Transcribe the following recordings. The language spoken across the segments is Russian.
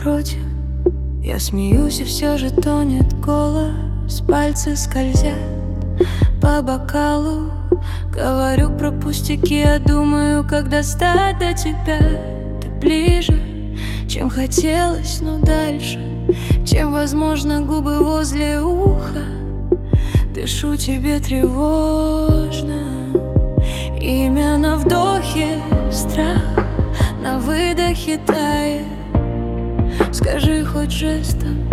напротив. Я смеюсь, и все же тонет голос, пальцы скользят по бокалу. Говорю про пустяки, я думаю, как достать до тебя. Ты ближе, чем хотелось, но дальше, чем, возможно, губы возле уха. Дышу тебе тревожно, имя на вдохе страх, на выдохе тает. Скажи хоть жестом,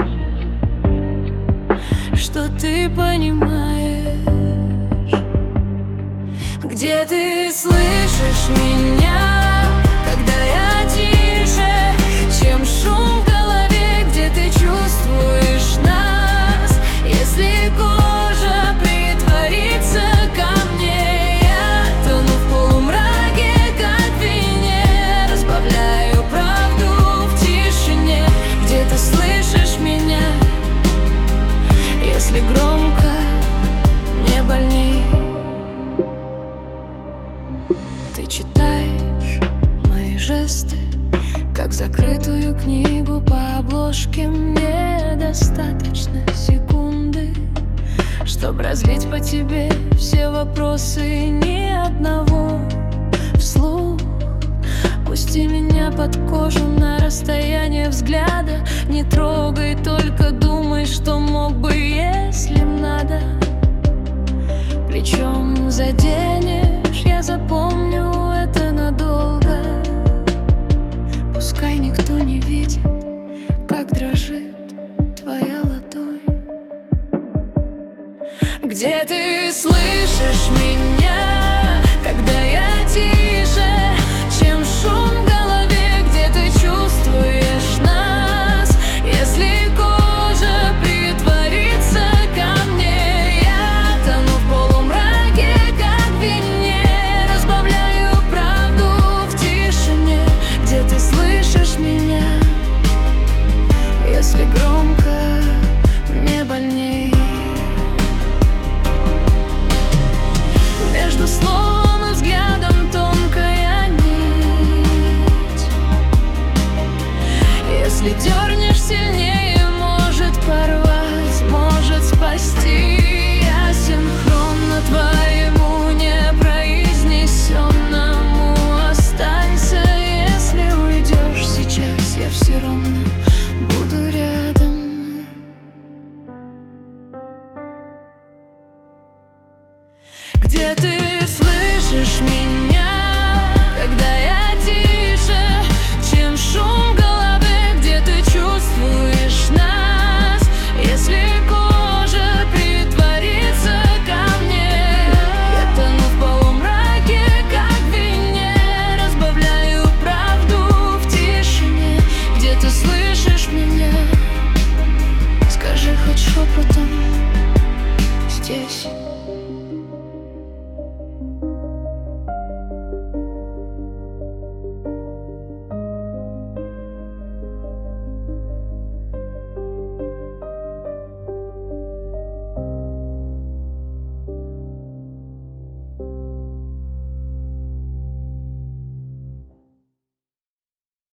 что ты понимаешь. Где ты слышишь меня, когда я тише, чем шум в голове? Где ты чувствуешь нас, если кожа притворится ко мне? Я тону в полумраке, как в вине, разбавляю правду в тишине. Где ты слышишь меня, если громко, мне больней? Ты читаешь мои жесты, как закрытую книгу по обложке. Мне достаточно секунды, чтобы разлить по тебе все вопросы, ни одного вслух. Пусти меня под кожу на расстояние взгляда. Не трогай, только думай, что мог бы, если б надо. Плечом заденешь, я запомню это надолго. Пускай никто не видит, как дрожит твоя ладонь. Где ты слышишь меня, когда я тише, чем шум в голове? Где ты чувствуешь нас, если кожа притворится ко мне? Я тону в полумраке, как в вине, разбавляю правду в тишине. Где ты слышишь меня, если громко, мне больней? Между словом и взглядом тонкая нить. Если дернешь сильнее,